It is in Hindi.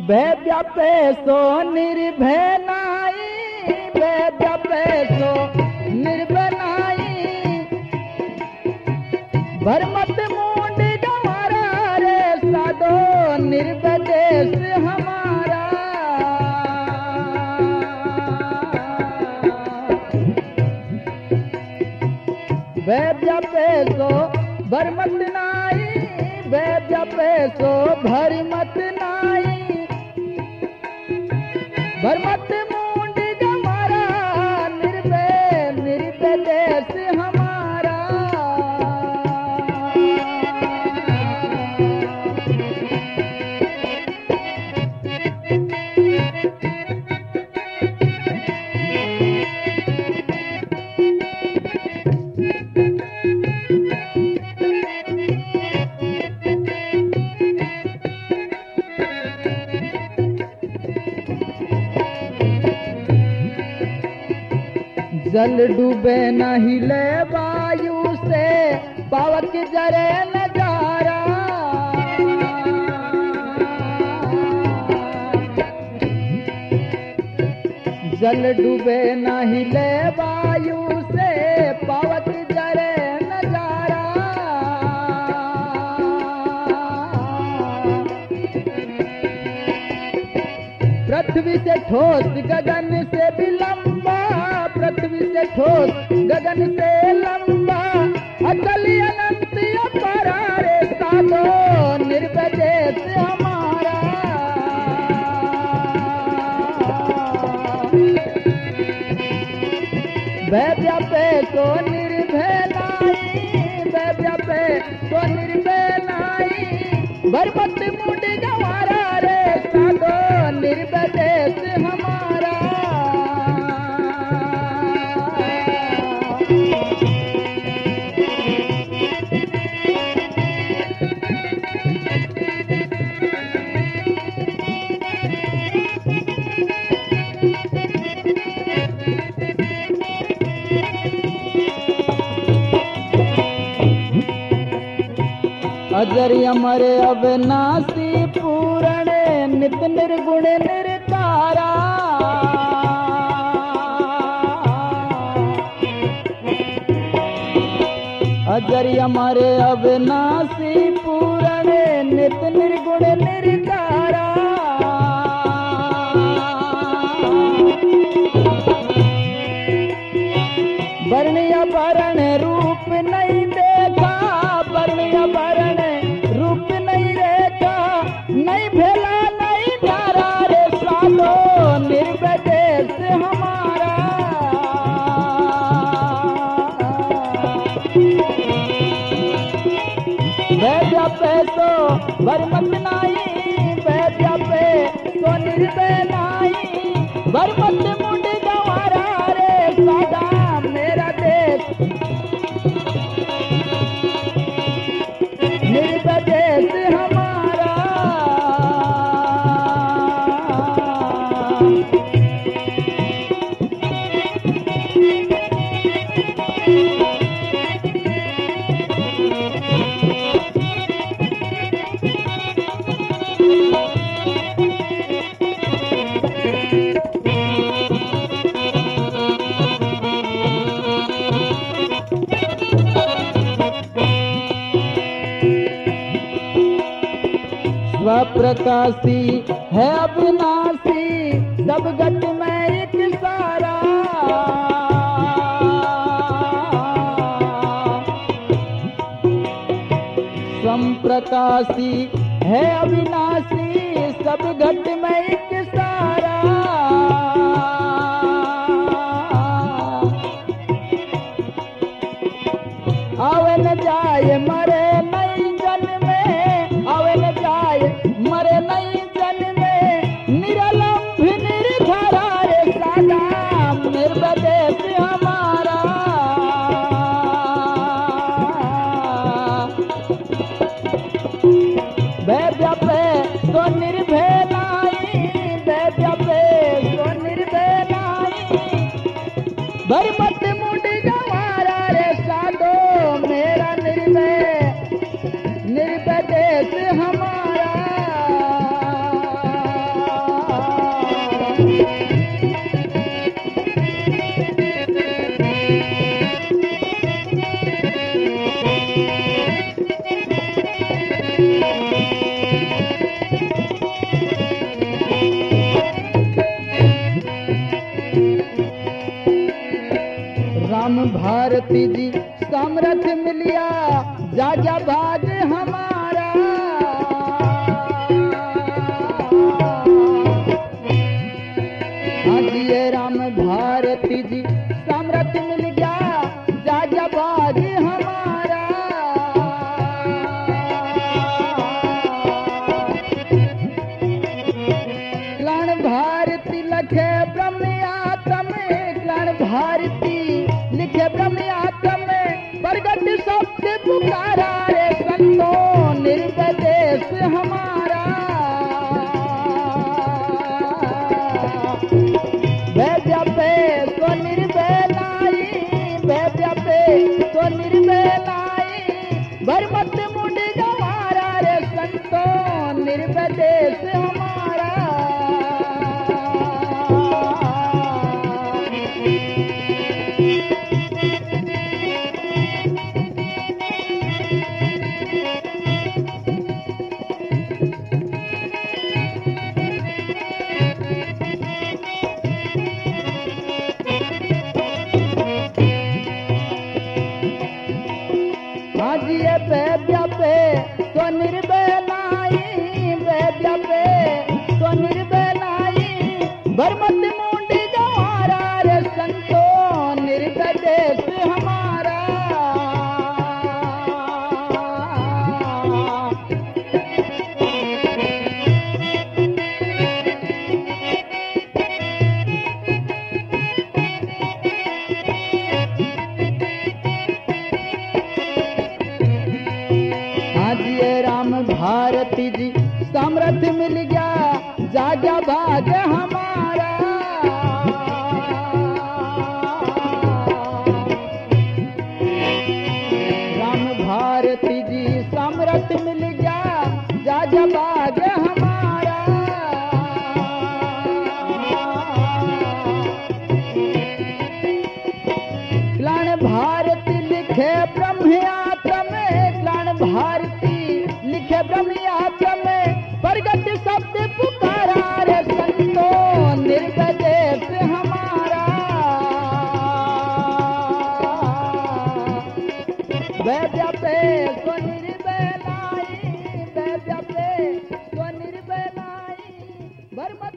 व्यापे सो निर्भय नाई, व्यापे सो निर्भय नाई, भरमत मूंड गंवारा रे साधो निर्भय देश हमारा। व्यापे सो भरमत नाई, व्यापे सो भरमत नाई, भरमत मूंड गंवारा निर्भय निर्भय देश हमारा। जल डूबे न हिले वायु से, पावक जरे नजारा। जल डूबे न हिले वायु से, पावक जरे नजारा। पृथ्वी से ठोस गगन से भी लंबा, पृथ्वी से ठोस गगन से लंबा, अचल अनंत अपरा रे साधो निर्भय देश हमारा। व्यापे तो निर्भय नाई, व्यापे तो निर्भय नाई, भरमत मूंड गंवारा रे साधो निर्भय देश हमारा। अजर अमर अविनाशी पूरण, नित निर्गुण निरतारा। अजर अमर अविनाशी पूरण, नित निर्गुण निरतारा। वर्ण्य वरण रूप नहीं देखा, वर्ण्य वरण रूप नहीं रेखा, नहीं भेला नहीं नारा रे साधो निर्भय देश हमारा। व्यापे तो भरमत नाई, व्यापे तो निर्भय नाई, भरमत मूंड गंवारा रे साधा मेरा देश निर्भय देश हमारा। स्वप्रकाशी है अविनाशी, सब गत में एक सारा। स्वप्रकाशी है अविनाशी, सब घट में एक सारा। आवे न जाए मरे नहीं जन्मे, आवे न जाए मरे नहीं जन्मे, निरलंभ निर्धरा रे साधा निर्भय देश हमारा। व्यापे तो निर्भय नाई, व्यापे तो निर्भय नाई, भरमत मूंड गंवारा रे साधो मेरा निर्भय निर्भय देश हमारा। राम भारती जी सामर्थ्य मिलिया जाजा भाग हमारा। हाँ जी ये राम भारती जी सामर्थ्य मिल गया जाजा भाग हमारा। क्लाण भारती लखे ब्रह्म आत्म, क्लाण भारती लिखे ब्रह्म आत्म, प्रगट शब्द पुकारा रे संतो निर्देश हमारा। वैद्यपे तो निर्बेलाई, वैद्यपे तो निर्बेलाई, भरमत मुंड गवारा रे संतो निर्देश हमारा। वैद्यपे तो निर्बेलाई, वैद्यपे तो निर्बेलाई, भरमत मुंडी गवारा रे संतो निर्देश हमारा। भारती जी सामर्थ्य मिल गया जागा भाग हमारा। राम भारती जी सामर्थ्य मिल गया जागा भाग हमारा। क्लाण भारती लिखे ब्रह्म आत्म, क्लाण भारती लिखे ब्रह्म आत्म, प्रगट शब्द पुकारा रे संतो निर्देश हमारा। वैद्यपे तो निर्बेलाई, वैद्यपे तो निर्बेलाई,